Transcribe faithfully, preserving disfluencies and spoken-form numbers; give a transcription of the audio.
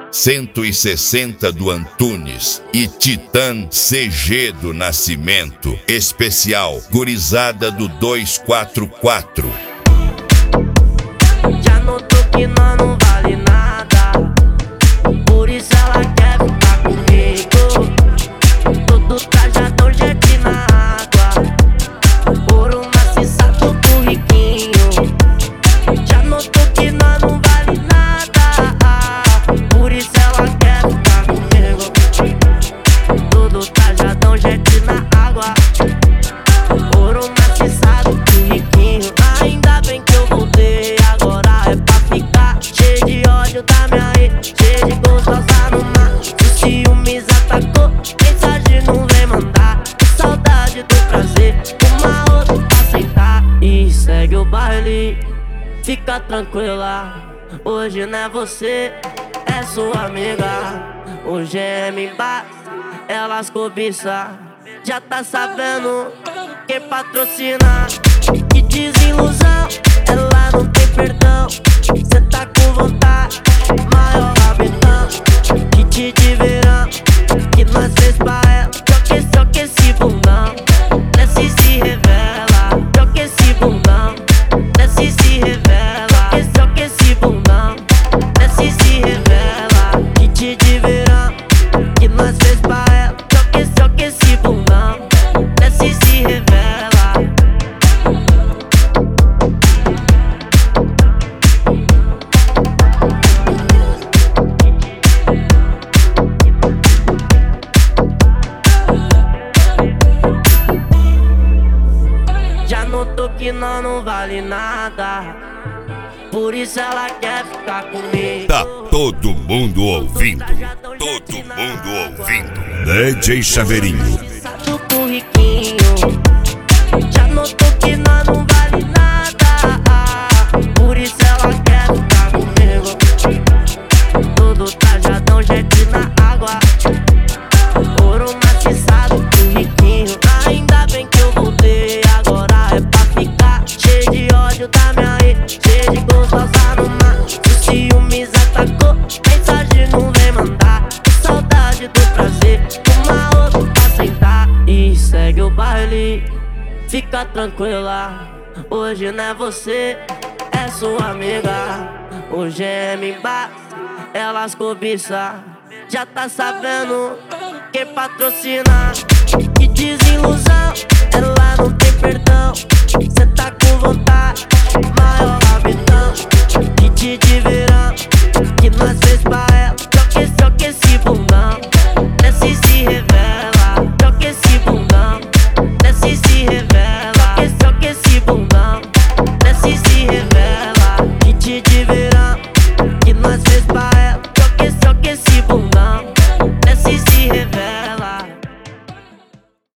cento e sessenta do Antunes e Titã C G do Nascimento. Especial Gurizada do duzentos e quarenta e quatro. Já notou que nós não vale nada, por isso ela quer ficar comigo. Todo trajadão, jet na água, ouro maciçado pro riquinho. Já notou que nós não vale nada, por isso ela quer ficar comigo. Todo trajadão, jet na água, ouro maciçado pro riquinho. Ainda bem que eu voltei, agora é pra ficar cheio de ódio da minha ex, cheio de gostosa no mar. O ciúmes atacou, mensagem não vem mandar. Saudade do prazer, uma outra pra sentar e segue o baile. Fica tranquila, hoje não é você, é sua amiga. Hoje é me bate, elas cobiça. Já tá sabendo quem patrocina. Que desilusão, ela não tem perdão. Cê tá com vontade, maior rabetão. Kit de verão, que nós fez pra ela. Joga só que esse bundão, desce e se revela. Joga esse bundão, desce e se revela. Só que esse bundão, desce e se revela. Kit de verão, que nós fez pra ela. Joga só que esse bundão, desce e se revela. Já notou que nós não vale nada, por isso ela quer ficar comigo. Tá todo mundo ouvindo, todo mundo ouvindo. D J Chaveirinho. Sabe pro riquinho. Já notou que nós não vale nada, por isso ela quer ficar comigo. Todo trajadão, jet na água, ouro maciçado pro riquinho. Ainda bem que eu voltei, agora é pra ficar cheio de ódio da minha ex, cheio de gostosa no mar. O ciúmes atacou, mensagem não vem mandar. Saudade do prazer, uma outra pra sentar e segue o baile. Fica tranquila, hoje não é você, é sua amiga. Hoje é me bate, elas cobiça. Já tá sabendo quem patrocina. Que desilusão, ela não tem perdão. Cê tá com vontade, maior rabetão. Kit de verão, que nós fez pra ela. Só que, só que esse bundão,